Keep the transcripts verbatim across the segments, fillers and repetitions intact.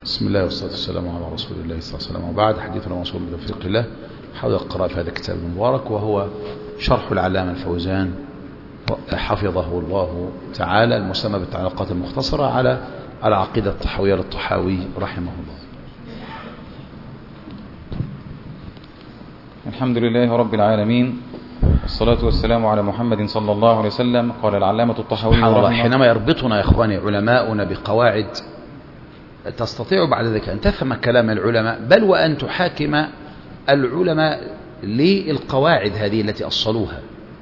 بسم الله والصلاة والسلام على رسول الله صلى الله عليه وسلم، وبعد حديثنا موصول بتوفيق الله حول القراءة في هذا الكتاب المبارك، وهو شرح العلامة الفوزان حفظه الله تعالى، المسمى بالتعليقات المختصرة على على عقيدة الطحاوية للطحاوي رحمه الله. الحمد لله رب العالمين، والصلاة والسلام على محمد صلى الله عليه وسلم. قال العلامة الطحاوي سبحان الله، حينما يربطنا يا إخواني علماؤنا بقواعد تستطيع بعد ذلك أن تفهم كلام العلماء، بل وأن تحاكم العلماء للقواعد هذه التي أصلوها،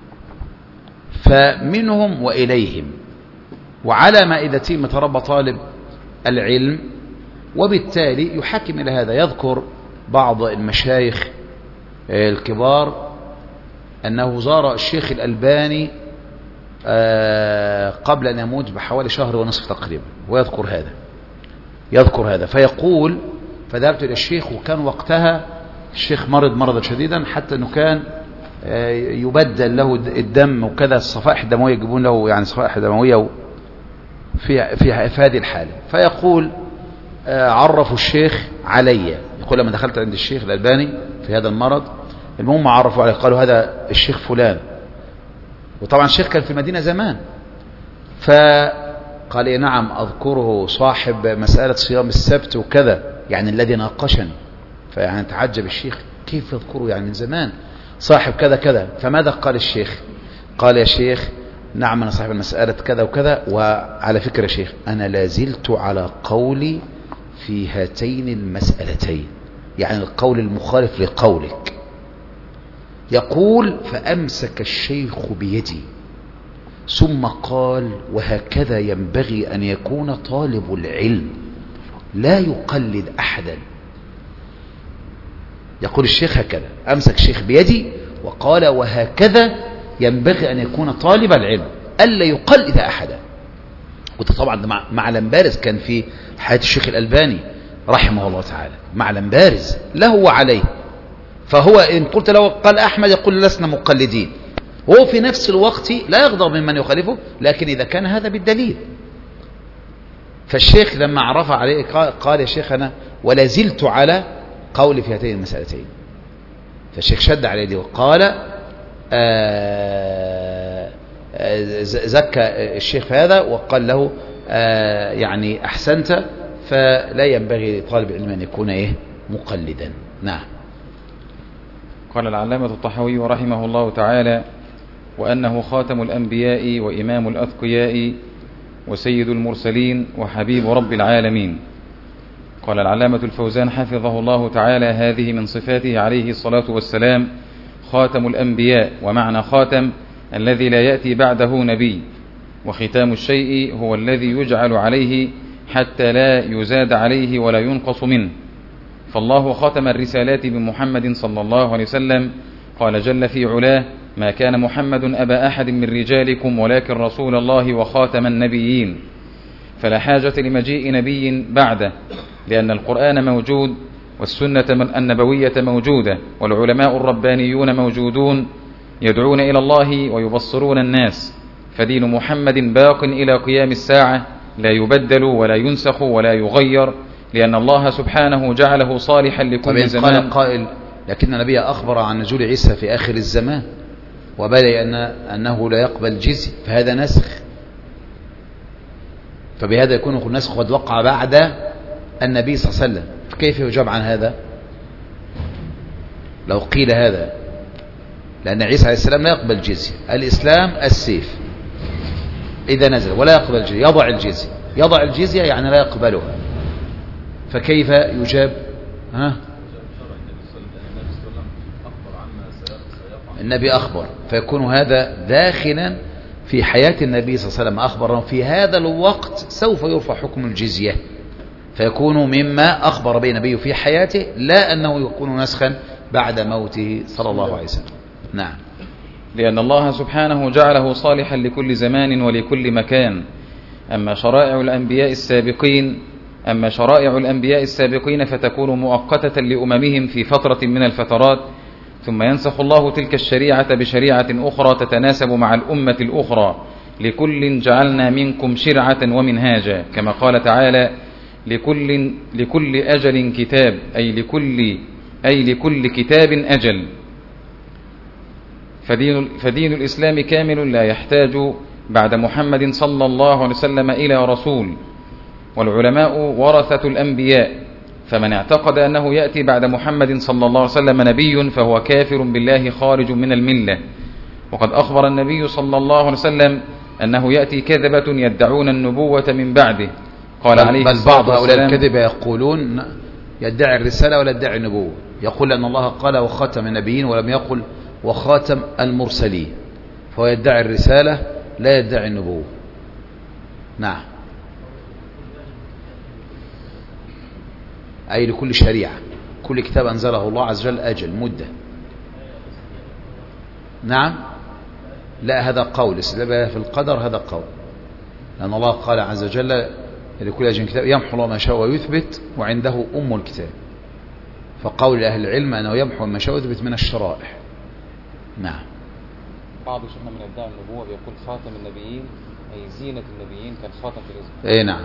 فمنهم وإليهم، وعلى مائدة متربى طالب العلم، وبالتالي يحاكم إلى هذا. يذكر بعض المشايخ الكبار أنه زار الشيخ الألباني قبل أن يموت بحوالي شهر ونصف تقريبا، ويذكر هذا يذكر هذا فيقول: فذهبت إلى الشيخ، وكان وقتها الشيخ مرض مرضا شديدا، حتى أنه كان يبدل له الدم وكذا، الصفائح الدموية يجيبون له يعني صفائح دموية في في هذه الحالة. فيقول: عرفوا الشيخ علي، يقول لما دخلت عند الشيخ الألباني في هذا المرض، المهم عرفوا عليه، قالوا هذا الشيخ فلان. وطبعا الشيخ كان في المدينة زمان، فقال إيه نعم أذكره، صاحب مسألة صيام السبت وكذا، يعني الذي ناقشني. فيعني تعجب الشيخ، كيف يذكره يعني من زمان، صاحب كذا كذا. فماذا قال الشيخ؟ قال: يا شيخ نعم أنا صاحب المسألة كذا وكذا، وعلى فكرة يا شيخ أنا لازلت على قولي في هاتين المسألتين، يعني القول المخالف لقولك. يقول: فأمسك الشيخ بيدي ثم قال: وهكذا ينبغي أن يكون طالب العلم، لا يقلد أحدا. يقول الشيخ هكذا، أمسك الشيخ بيدي وقال: وهكذا ينبغي أن يكون طالب العلم، ألا يقلد أحدا. وده طبعا معلم بارز كان في حياة الشيخ الألباني رحمه الله تعالى، معلم بارز له وعليه. فهو إن قلت له قال أحمد يقول لسنا مقلدين، وهو في نفس الوقت لا يغضب ممن يخالفه، لكن إذا كان هذا بالدليل. فالشيخ لما عرف عليه قال: يا شيخ أنا ولا زلت على قولي في هاتين المسألتين. فالشيخ شد على يده وقال: آه آه زكى الشيخ في هذا، وقال له: آه يعني أحسنت، فلا ينبغي لطالب العلم أن يكون إيه مقلدا. نعم. قال العلامة الطحاوي رحمه الله تعالى: وأنه خاتم الأنبياء وإمام الأتقياء وسيد المرسلين وحبيب رب العالمين. قال العلامة الفوزان حفظه الله تعالى: هذه من صفاته عليه الصلاة والسلام خاتم الأنبياء، ومعنى خاتم الذي لا يأتي بعده نبي، وختام الشيء هو الذي يجعل عليه حتى لا يزاد عليه ولا ينقص منه. فالله ختم الرسالات بمحمد صلى الله عليه وسلم. قال جل في علاه: ما كان محمد أبا أحد من رجالكم ولكن رسول الله وخاتم النبيين. فلا حاجة لمجيء نبي بعده، لأن القرآن موجود، والسنة النبوية موجودة، والعلماء الربانيون موجودون يدعون إلى الله ويبصرون الناس. فدين محمد باق إلى قيام الساعة، لا يبدل ولا ينسخ ولا يغير، لأن الله سبحانه جعله صالحا لكل زمان. قال قائل: لكن النبي أخبر عن نزول عيسى في آخر الزمان، وبدأ أن أنه لا يقبل جزية، فهذا نسخ. فبهذا يكون النسخ قد وقع بعد النبي صلى الله عليه وسلم. فكيف يجاب عن هذا لو قيل هذا؟ لأن عيسى عليه السلام لا يقبل جزية، الإسلام السيف إذا نزل ولا يقبل جزية، يضع الجزية يضع الجزية يعني لا يقبلها. فكيف يجاب؟ ها؟ النبي أخبر، فيكون هذا داخلا في حياة النبي صلى الله عليه وسلم، أخبر في هذا الوقت سوف يرفع حكم الجزية، فيكون مما أخبر به النبي في حياته، لا أنه يكون نسخا بعد موته صلى الله عليه وسلم. نعم. لأن الله سبحانه جعله صالحا لكل زمان ولكل مكان. أما شرائع الأنبياء السابقين أما شرائع الأنبياء السابقين فتكون مؤقتة لأممهم في فترة من الفترات، ثم ينسخ الله تلك الشريعة بشريعة أخرى تتناسب مع الأمة الأخرى. لكل جعلنا منكم شرعة ومنهاجا، كما قال تعالى: لكل, لكل أجل كتاب، أي لكل, أي لكل كتاب أجل. فدين, فدين الإسلام كامل لا يحتاج بعد محمد صلى الله عليه وسلم إلى رسول، والعلماء ورثة الأنبياء، فمن اعتقد أنه يأتي بعد محمد صلى الله عليه وسلم نبي فهو كافر بالله خارج من الملة. وقد أخبر النبي صلى الله عليه وسلم أنه يأتي كذبة يدعون النبوة من بعده، قال بل عليه بل الصلاة بعض هؤلاء والسلام الكذبة يقولون يدعي الرسالة ولا يدعي النبوة، يقول أن الله قال وخاتم النبيين ولم يقل وخاتم المرسلين، فهو يدعي الرسالة لا يدعي النبوة. نعم، أي لكل شريعة، كل كتاب أنزله الله عز وجل أجل مدة. نعم، لا هذا قول في القدر، هذا قول، لأن الله قال عز وجل لكل أجل كتاب يمحو الله ما شاء ويثبت وعنده أم الكتاب، فقول أهل العلم أنه يمحو ما شاء ويثبت من الشرائع. نعم. بعض شيخنا من ادعاء النبوة بيقول خاتم النبيين أي زينة النبيين كالخاتم في الرزق. اي نعم،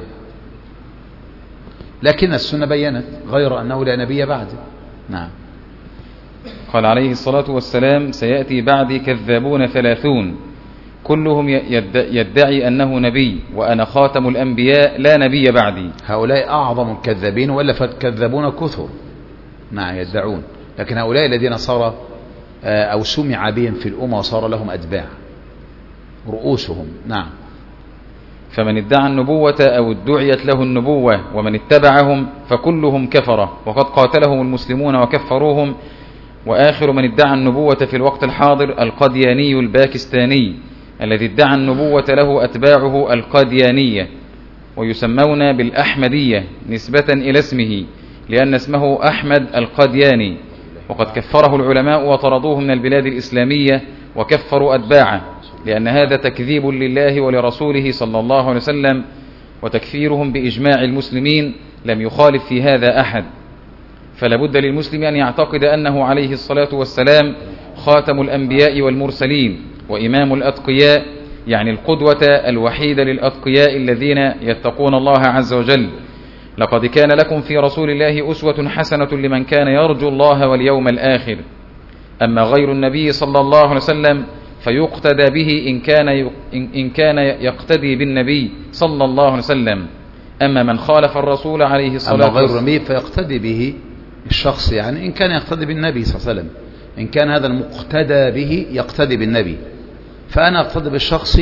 لكن السنة بينت غير أنه لا نبي بعده. نعم. قال عليه الصلاة والسلام سيأتي بعدي كذابون ثلاثون كلهم يدعي أنه نبي وأنا خاتم الأنبياء لا نبي بعدي. هؤلاء أعظم الكذابين، ولا فالكذابون كثر. نعم يدعون، لكن هؤلاء الذين صار أو سمع بهم في الأمة وصار لهم أتباع رؤوسهم. نعم. فمن ادعى النبوة أو ادعيت له النبوة ومن اتبعهم فكلهم كفرة، وقد قاتلهم المسلمون وكفروهم. وآخر من ادعى النبوة في الوقت الحاضر القدياني الباكستاني الذي ادعى النبوة له أتباعه القديانية، ويسمون بالأحمدية نسبة إلى اسمه لأن اسمه أحمد القدياني، وقد كفره العلماء وطردوه من البلاد الإسلامية وكفروا أتباعه، لأن هذا تكذيب لله ولرسوله صلى الله عليه وسلم، وتكفيرهم بإجماع المسلمين لم يخالف في هذا أحد. فلا بد للمسلم أن يعتقد أنه عليه الصلاة والسلام خاتم الأنبياء والمرسلين وإمام الأتقياء، يعني القدوة الوحيدة للأتقياء الذين يتقون الله عز وجل. لقد كان لكم في رسول الله أسوة حسنة لمن كان يرجو الله واليوم الآخر. أما غير النبي صلى الله عليه وسلم فيقتدى به إن كان إن كان يقتدي بالنبي صلى الله عليه وسلم. أما من خالف الرسول عليه الصلاة والسلام، أما غير النبي فيقتدي به الشخص، يعني إن كان يقتدي بالنبي صلى الله عليه وسلم، إن كان هذا المقتدى به يقتدي بالنبي، فأنا أقتدي بالشخص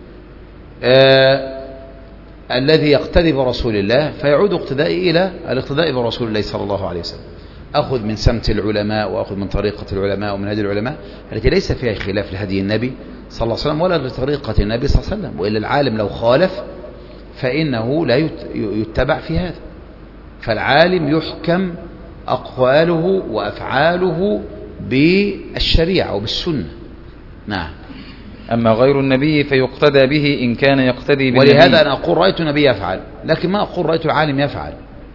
آه الذي يقتدي برسول الله، فيعود اقتدائي إلى الاقتداء برسول الله صلى الله عليه وسلم. أخذ من سمت العلماء وأخذ من طريقة العلماء ومن هدي العلماء التي ليس فيها خلاف لهدي النبي صلى الله عليه وسلم ولا لطريقة النبي صلى الله عليه وسلم، وإلا العالم لو خالف فإنه لا يتبع في هذا. فالعالم يحكم أقواله وأفعاله بالشريعة وبالسنة. نعم. أما غير النبي فيقتدى به إن كان يقتدي بالنبي. ولهذا أنا أقول رأيت النبي يفعل، لكن ما أقول رأيت العالم يفعل،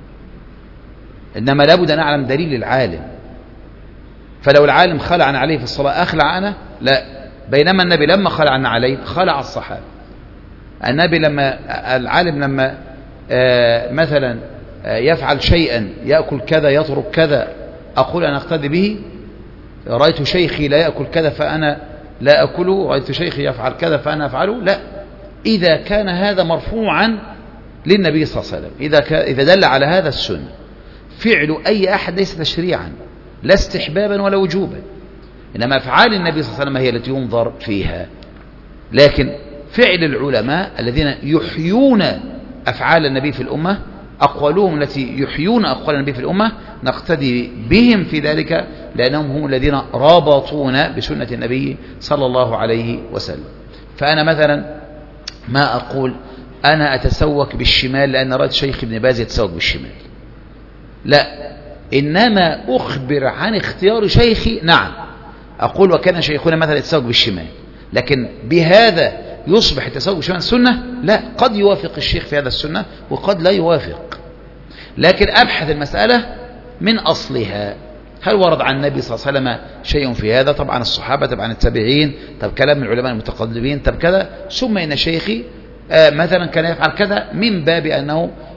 إنما لابد أن أعلم دليل العالم. فلو العالم خلع عن عليه في الصلاة أخلع أنا؟ لا. بينما النبي لما خلع عن عليه خلع الصحابة. النبي لما العالم لما آه مثلا آه يفعل شيئا، يأكل كذا يترك كذا، أقول أنا أقتدي به؟ رأيت شيخي لا يأكل كذا فأنا لا أكله، رأيت شيخي يفعل كذا فأنا أفعله؟ لا. إذا كان هذا مرفوعا للنبي صلى الله عليه وسلم، إذا, إذا دل على هذا السنة، فعل أي أحد ليس تشريعا لا استحبابا ولا وجوبا، إنما أفعال النبي صلى الله عليه وسلم هي التي ينظر فيها. لكن فعل العلماء الذين يحيون أفعال النبي في الأمة، أقوالهم التي يحيون أقوال النبي في الأمة، نقتدي بهم في ذلك، لأنهم هم الذين رابطون بسنة النبي صلى الله عليه وسلم. فأنا مثلا ما أقول أنا أتسوك بالشمال لأن رأيت شيخ ابن باز يتسوك بالشمال، لا، إنما أخبر عن اختيار شيخي. نعم أقول وكان شيخنا مثلا يتسوك بالشمال، لكن بهذا يصبح التسوق بالشمال سنة؟ لا، قد يوافق الشيخ في هذا السنة وقد لا يوافق، لكن أبحث المسألة من أصلها. هل ورد عن النبي صلى الله عليه وسلم شيء في هذا؟ طبعا الصحابة، طبعا التابعين، طب كلام من العلماء المتقدمين، طب كذا، ثم إن شيخي آه مثلا كان يفعل كذا، من باب أنه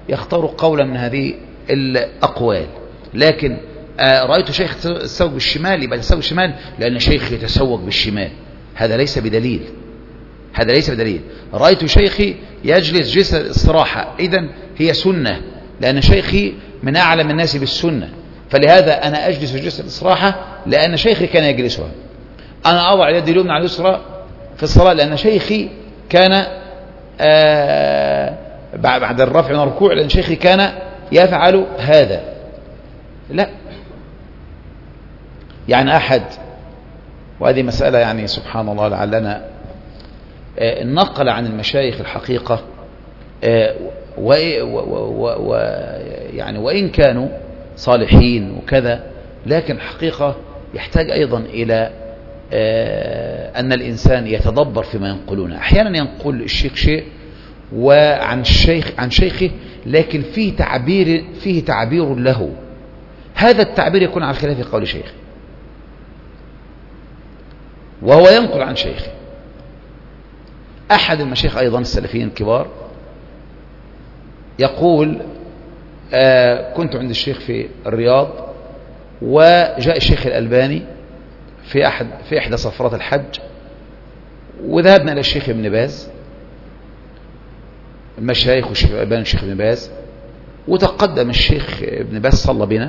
يختار قولا من هذه الأقوال. لكن رأيت شيخ يتسوق بالشمال يبقى يتسوق بالشمال لأن شيخ يتسوق بالشمال، هذا ليس بدليل، هذا ليس بدليل. رأيت شيخي يجلس جلسة الاستراحة، إذن هي سنة لأن شيخي من أعلم الناس بالسنة، فلهذا أنا أجلس جلسة الاستراحة لأن شيخي كان يجلسها. أنا أضع اليد اليمنى على اليسرى في الصلاة لأن شيخي كان آه بعد الرفع من الركوع لأن شيخي كان يفعل هذا. لا يعني أحد، وهذه مسألة يعني سبحان الله لعلنا آه نقل عن المشايخ الحقيقة آه ويعني وإن كانوا صالحين وكذا، لكن الحقيقة يحتاج أيضا إلى آه أن الإنسان يتدبر فيما ينقلونه. أحيانا ينقل الشيخ شيء وعن الشيخ عن شيخه لكن فيه تعبير فيه تعبير له، هذا التعبير يكون على خلاف قول شيخه وهو ينقل عن شيخه. أحد المشايخ أيضا السلفيين الكبار يقول آه كنت عند الشيخ في الرياض وجاء الشيخ الألباني في أحد في إحدى سفرات الحج، وذهبنا إلى الشيخ ابن باز، المشايخ والشيخ الألباني والشيخ ابن باز، وتقدم الشيخ ابن باز صلى بنا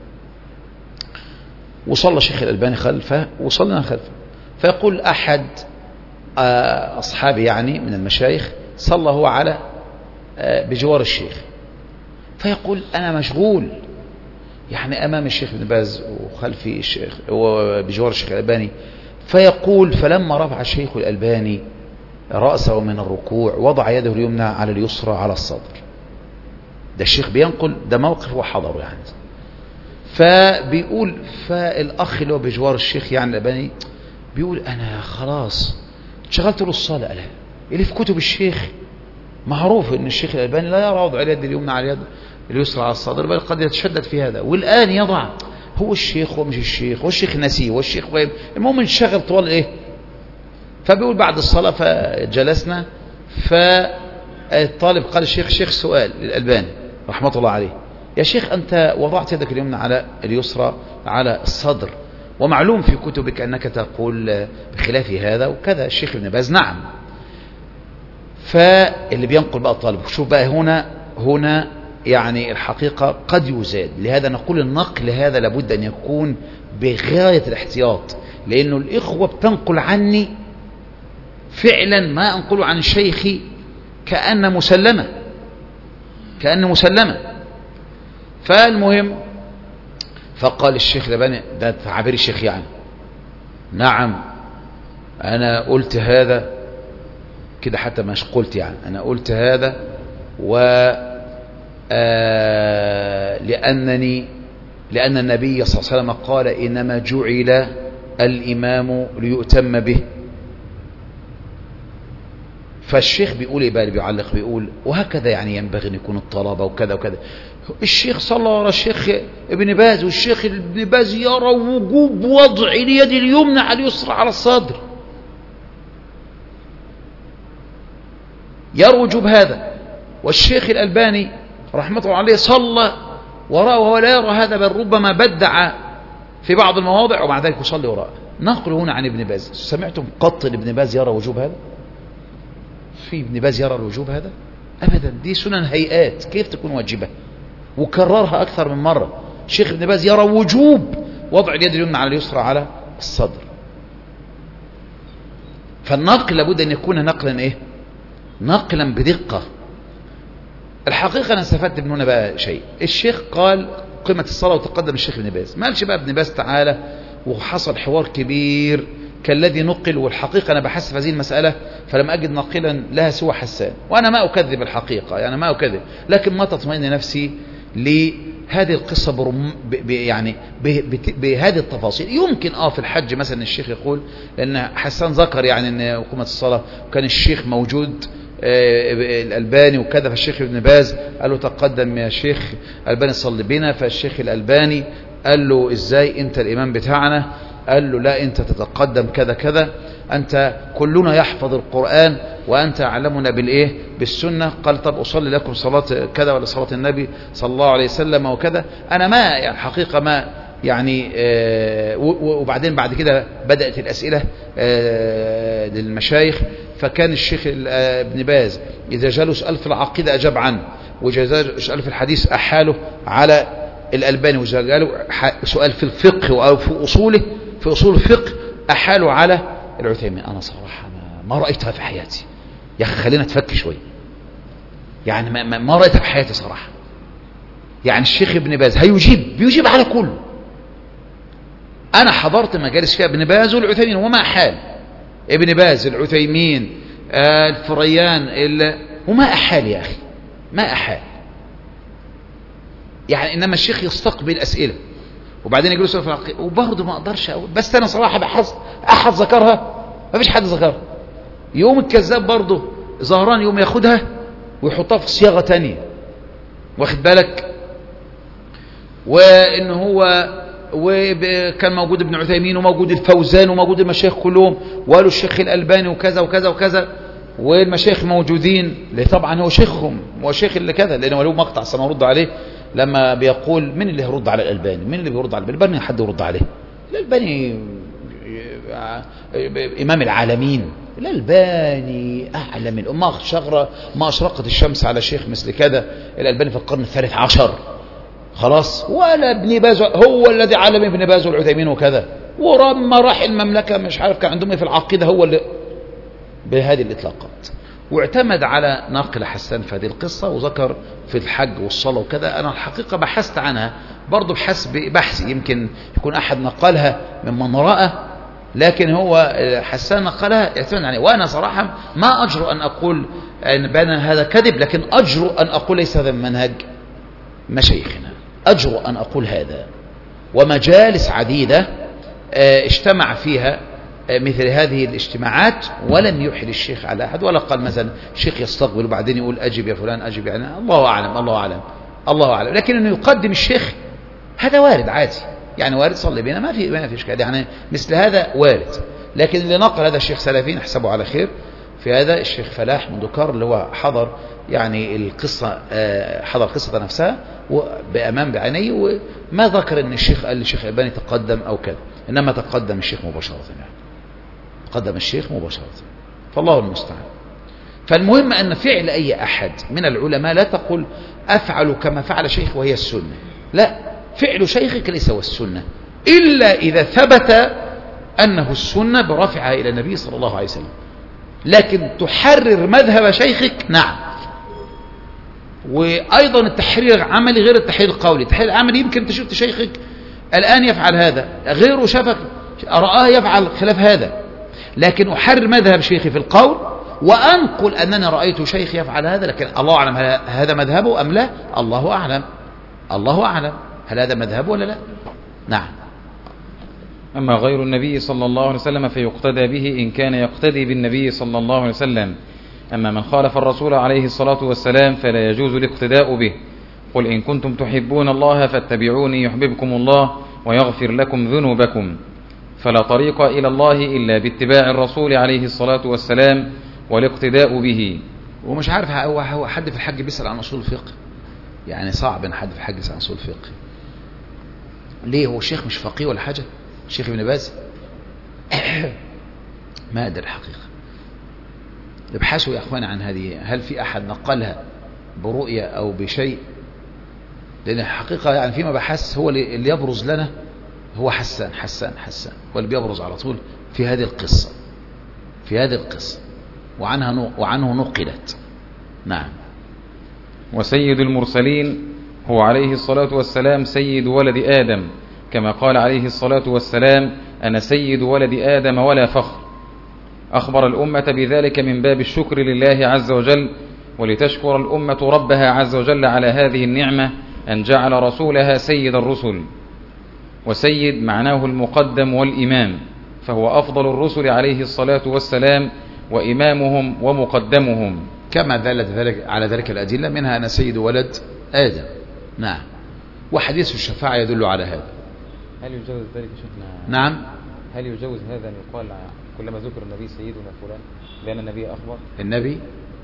وصلى الشيخ الألباني خلفه وصلنا خلفه. فيقول أحد آه أصحابي يعني من المشايخ صلى هو على آه بجوار الشيخ، فيقول أنا مشغول يعني أمام الشيخ ابن باز وخلفي الشيخ وبجوار الشيخ الألباني. فيقول فلما رفع الشيخ الألباني رأسه من الركوع وضع يده اليمنى على اليسرى على الصدر. ده الشيخ بينقل، ده موقف وحضره يعني. فبيقول فالأخ اللي هو بجوار الشيخ يعني الألباني بيقول أنا خلاص شغلت له الصلاة. ألا اللي في كتب الشيخ معروف أن الشيخ الألباني لا يرى وضع اليد اليمنى على اليد اليسرى على الصدر، بل قد يتشدد في هذا، والآن يضع هو الشيخ ومش الشيخ والشيخ نسيه والشيخ غيب، المهم انشغل طوال إيه. فبيقول بعد الصلاة فجلسنا، فالطالب قال الشيخ شيخ سؤال للألباني رحمة الله عليه، يا شيخ أنت وضعت يدك اليمنى على اليسرى على الصدر ومعلوم في كتبك أنك تقول بخلاف هذا وكذا. الشيخ ابن باز نعم. فاللي بينقل بقى الطالب شوف بقى هنا هنا يعني الحقيقة قد يزاد، لهذا نقول النقل هذا لابد أن يكون بغاية الاحتياط، لأنه الإخوة بتنقل عني فعلا ما أنقل عن شيخي كأن مسلمة كأن مسلمة. فالمهم فقال الشيخ الألباني، ده تعبير الشيخ يعني، نعم أنا قلت هذا كده حتى مش قلت يعني أنا قلت هذا و آه لأنني لأن النبي صلى الله عليه وسلم قال إنما جعل الإمام ليؤتم به. فالشيخ بيقول إيه بقى اللي بيعلق، بيقول وهكذا يعني ينبغي أن يكون الطلبة وكذا وكذا. الشيخ صلى ورا الشيخ ابن باز، والشيخ ابن باز يرى وجوب وضع اليد اليمنى على اليسرى على الصدر، يرى وجوب هذا. والشيخ الألباني رحمة الله عليه صلى وراءه وهو لا يرى هذا، بل ربما بدع في بعض المواضع ومع ذلك يصلي وراءه. نقل هنا عن ابن باز، سمعتم قط ابن باز يرى وجوب هذا؟ في ابن باز يرى الوجوب هذا؟ أبدا، دي سنن هيئات كيف تكون واجبة، وكررها أكثر من مرة. الشيخ ابن باز يرى وجوب وضع اليد اليمنى على اليسرى على الصدر. فالنقل لابد أن يكون نقلا إيه؟ نقلا بدقة. الحقيقة أنا استفدت من هنا بقى شيء، الشيخ قال قيمة الصلاة وتقدم الشيخ ابن باز، ما قالش بقى ابن باز تعالى وحصل حوار كبير كالذي نقل. والحقيقة أنا بحثت في هذه المسألة فلم أجد ناقلا لها سوى حسان، وأنا ما أكذب الحقيقة يعني ما أكذب، لكن ما تطمئن نفسي لهذه القصة برم ب يعني بهذه التفاصيل. يمكن آه في الحج مثلا الشيخ يقول، لأن حسان ذكر يعني أن قيمة الصلاة وكان الشيخ موجود الألباني وكذا، فالشيخ ابن باز قال له تقدم يا شيخ الألباني صلي بنا. فالشيخ الألباني قال له ازاي انت الامام بتاعنا؟ قال له لا انت تتقدم كذا كذا، انت كلنا يحفظ القرآن وانت اعلمنا بالايه بالسنة قال طب أصلي لكم صلاة كذا ولا صلاة النبي صلى الله عليه وسلم وكذا. أنا ما يعني حقيقة ما يعني آه وبعدين بعد كده بدأت الأسئلة آه للمشايخ، فكان الشيخ ابن باز إذا جاله سؤال في العقيدة أجاب عنه، وإذا جاله سؤال في الحديث أحاله على الألباني، وإذا جاله سؤال في الفقه أو في أصوله في أصول الفقه أحاله على العثيمين. أنا صراحة ما رأيتها في حياتي يا أخي، خلينا نتفك شوي، يعني ما, ما رأيتها في حياتي صراحة. يعني الشيخ ابن باز هيجيب بيجيب على كله. أنا حضرت مجالس فيها ابن باز والعثيمين وما حال ابن باز العثيمين آه الفريان وما أحال يا أخي، ما أحال. يعني إنما الشيخ يستقبل أسئلة وبعدين يقول سؤال في العقيدة وبرضه ما أقدرش أقول، بس أنا صراحة بحث أحد ذكرها، ما فيش حد ذكرها. يوم الكذاب برضه زهران يوم ياخدها ويحطها في صياغة تانية، واخد بالك، وإن هو وكان موجود ابن عثيمين وموجود الفوزان وموجود المشايخ كلهم، وقالوا الشيخ الألباني وكذا وكذا وكذا، والمشايخ موجودين، اللي طبعا هو شيخهم هو شيخ اللي كذا، لأنه له مقطع سنرد عليه لما بيقول من اللي هيرد على الألباني، من اللي بيرد على الألباني؟ حد يرد عليه؟ الألباني إمام العالمين، الألباني أعلم الأمة، شغرة ما أشرقت الشمس على شيخ مثل كذا الألباني في القرن الثالث عشر، خلاص. ولا ابن باز هو الذي علم ابن باز والعثيمين وكذا، ولما راح المملكة مش عارف كان عندهم في العقيدة هو اللي بهذه الإطلاقات، واعتمد على ناقل حسان في هذه القصة، وذكر في الحج والصلاة وكذا. أنا الحقيقة بحثت عنها برضو بحسب بحثي، يمكن يكون أحد نقلها ممن رأى، لكن هو حسان نقلها اعتمد عليه. وأنا صراحة ما أجرؤ أن أقول أن بان هذا كذب، لكن أجرؤ أن أقول ليس هذا منهج مشايخنا، أجرؤ أن أقول هذا. ومجالس عديدة اجتمع فيها مثل هذه الاجتماعات ولم يحل الشيخ على أحد، ولا قال مثلا الشيخ يستقبل وبعدين يقول أجب يا فلان أجب، يعني الله أعلم الله أعلم الله أعلم. لكن أنه يقدم الشيخ هذا وارد عادي، يعني وارد صلي بنا، ما في ما في إشكال، يعني مثل هذا وارد. لكن اللي نقل هذا الشيخ سلفين احسبه على خير في هذا الشيخ فلاح مندكار، اللي هو حضر يعني القصة، حضر القصة نفسها بأمام بعينيه، وما ذكر أن الشيخ قال للشيخ الألباني تقدم أو كذا، إنما تقدم الشيخ مباشرة، يعني تقدم الشيخ مباشرة، فالله المستعان. فالمهم أن فعل أي أحد من العلماء لا تقول أفعل كما فعل شيخ وهي السنة، لا، فعل شيخك ليس هو السنة، إلا إذا ثبت أنه السنة برفعها إلى النبي صلى الله عليه وسلم. لكن تحرر مذهب شيخك نعم، وأيضا التحرير العملي غير التحرير القولي. التحرير العملي يمكن تشوف شيخك الآن يفعل هذا، غيره شافك رآه يفعل خلاف هذا، لكن أحرر مذهب شيخي في القول وأنقل أنني رأيت شيخ يفعل هذا، لكن الله أعلم هذا مذهبه أم لا، الله أعلم الله أعلم هل هذا مذهبه ولا لا. نعم. أما غير النبي صلى الله عليه وسلم فيقتدى به إن كان يقتدي بالنبي صلى الله عليه وسلم. أما من خالف الرسول عليه الصلاة والسلام فلا يجوز الاقتداء به. قل إن كنتم تحبون الله فاتبعوني يحببكم الله ويغفر لكم ذنوبكم. فلا طريق إلى الله إلا باتباع الرسول عليه الصلاة والسلام والاقتداء به. ومش عارف هو حد في الحج بيسأل عن أصول الفقه، يعني صعب أن حد في الحج يسأل عن أصول الفقه. ليه؟ هو الشيخ مش فقيه ولا حاجة؟ الشيخ ابن باز ما أدري الحقيقة. ابحثوا يا أخوان عن هذه، هل في أحد نقلها برؤية أو بشيء؟ لأن الحقيقة يعني فيما بحث هو اللي يبرز لنا هو حسان حسان حسان هو اللي بيبرز على طول في هذه القصة في هذه القصة وعنها وعنه نقلت. نعم. وسيد المرسلين هو عليه الصلاة والسلام سيد ولد آدم، كما قال عليه الصلاة والسلام أنا سيد ولد آدم ولا فخر. أخبر الأمة بذلك من باب الشكر لله عز وجل، ولتشكر الأمة ربها عز وجل على هذه النعمة أن جعل رسولها سيد الرسل. وسيد معناه المقدم والإمام، فهو أفضل الرسل عليه الصلاة والسلام وإمامهم ومقدمهم، كما دلت ذلك على ذلك الأدلة، منها أنا سيد ولد آدم. نعم. وحديث الشفاعة يدل على هذا. هل يجوز ذلك شيخنا؟ نعم. هل يجوز هذا أن يقال كلما ذكر النبي سيدنا فلان لأن النبي أخبر؟ النبي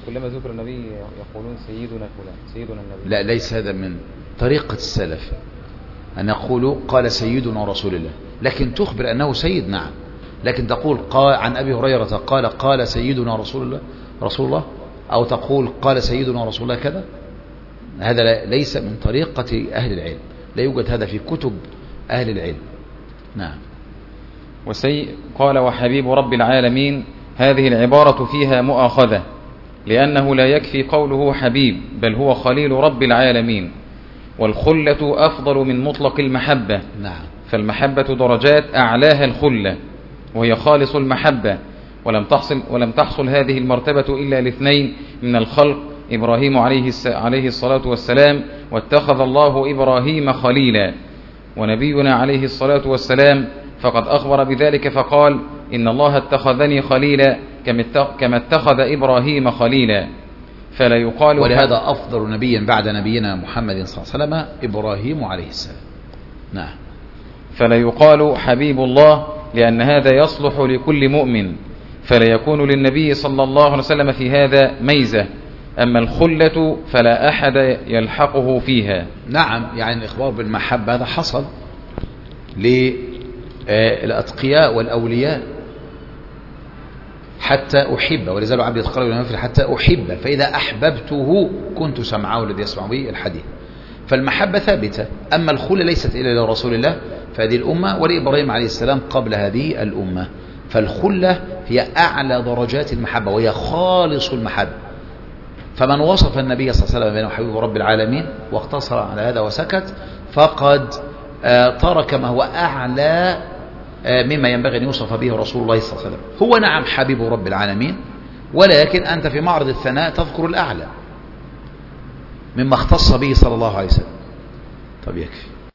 كلما ذكر النبي يقولون سيدنا فلان سيدنا النبي. لا، ليس هذا من طريقة السلف أن يقولوا قال سيدنا رسول الله، لكن تخبر أنه سيد نعم، لكن تقول قال عن أبي هريرة قال قال سيدنا رسول الله رسول الله أو تقول قال سيدنا رسول الله كذا، هذا ليس من طريقة أهل العلم، لا يوجد هذا في كتب أهل العلم. نعم. وسي قال وحبيب رب العالمين، هذه العبارة فيها مؤاخذة، لأنه لا يكفي قوله حبيب، بل هو خليل رب العالمين، والخلة أفضل من مطلق المحبة. نعم. فالمحبة درجات أعلاها الخلة، وهي خالص المحبة، ولم تحصل ولم تحصل هذه المرتبة إلا لاثنين من الخلق، إبراهيم عليه الصلاة والسلام، واتخذ الله إبراهيم خليلا، ونبينا عليه الصلاة والسلام فقد أخبر بذلك فقال إن الله اتخذني خليلا كما اتخذ إبراهيم خليلا. فلا يقال، ولهذا أفضل نبيا بعد نبينا محمد صلى الله عليه وسلم إبراهيم عليه السلام. نعم. فلا يقال حبيب الله، لأن هذا يصلح لكل مؤمن، فلا يكون للنبي صلى الله عليه وسلم في هذا ميزة. أما الخلة فلا أحد يلحقه فيها. نعم، يعني الإخبار بالمحبة هذا حصل للأتقياء والأولياء حتى أحب، ولذلك عبد يتقرب إلى المغفرة حتى أحب، فإذا أحببته كنت سمعه الذي يسمع به الحديث. فالمحبة ثابتة. أما الخلة ليست إلا لرسول الله فهذه الأمة، ولإبراهيم عليه السلام قبل هذه الأمة. فالخلة هي أعلى درجات المحبة، وهي خالص المحبة. فمن وصف النبي صلى الله عليه وسلم بأنه حبيب رب العالمين واقتصر على هذا وسكت، فقد ترك ما هو أعلى مما ينبغي أن يوصف به رسول الله صلى الله عليه وسلم. هو نعم حبيب رب العالمين، ولكن أنت في معرض الثناء تذكر الأعلى مما اختص به صلى الله عليه وسلم. طب يكفي.